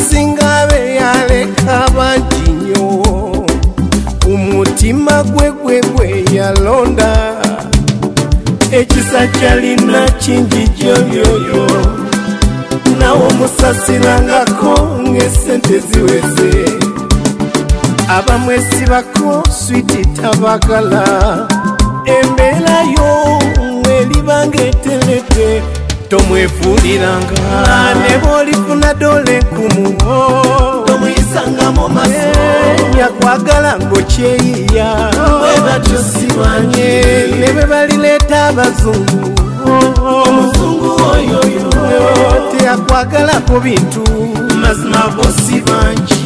asinga be yaleka bangi nnyo umutima gwe yalonda ekisa kyalina kingi gyobyoyo nawo omusasirangako ng'esente ziweze abamwesibako switi tabagala embeera yo mwelibanga eterete tomwefuuliranga ne bw'olifuna dole nkumuwo tomuyisanga mu maso yakwagala ng'okyeyiya bwe batyo simanye ne bwe balireeta abazungu omuzungu oyoyo teyakwagalako bintu mazima bosi bangi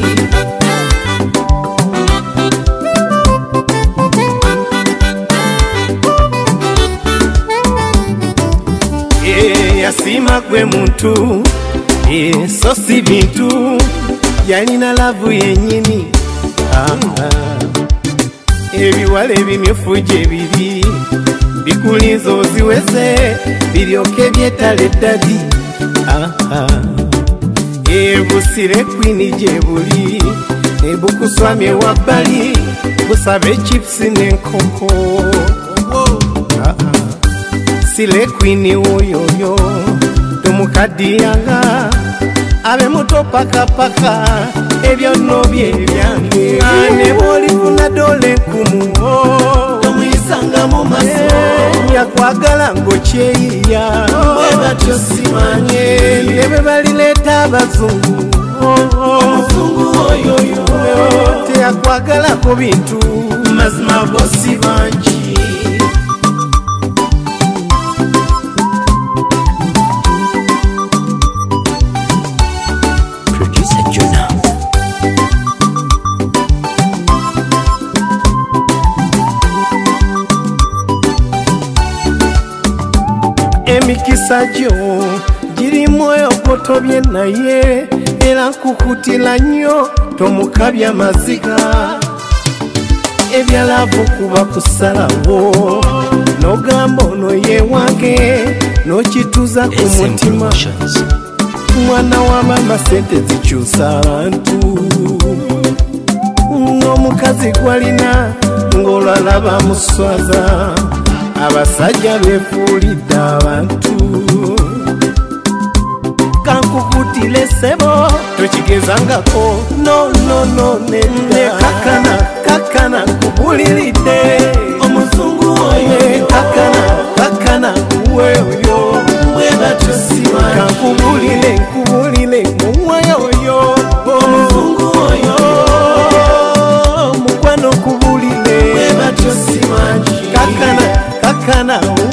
yasima gwe muntu so si bintu yalina lavu yenyini ebiwala ebimyufu gye biri bikulinza oziweze biryoke byetala eddadi ebusire kwini gye buli ebukuswamye wabbali busaba echipusi n'enkoko sile kwini oyoyo tomukadiyanga abe muto pakapaka ebyo nno bye byange ne bw'olifuna dole nkumuwo tomuyisanga mu maso yakwagala ng'okyeyiya bwe batyo simanye ne bwe balireeta abazungu omuzungu oyoyo teyakwagalako bintu mazima bosi bangi emikisa gyo girimu okotobye naye era nkukutira nnyo tomukabya maziga ebyalavu kuba kusalawo n'ogamba ono ye wange n'okituza ku mutima mwana wa mama sente zikyusa abantu n'omukazi gwalina ng'olwalaba muswaza abasajja befuulidde abantu kankukutile sebo tokigezangako no ne kakana kubuliridde omuzungu oyo kakana weoyo bwebatyo simanyi kankubulile mumwaya oyo omuzungu oyo mukwano kubulile bwebatyo simanyi kakana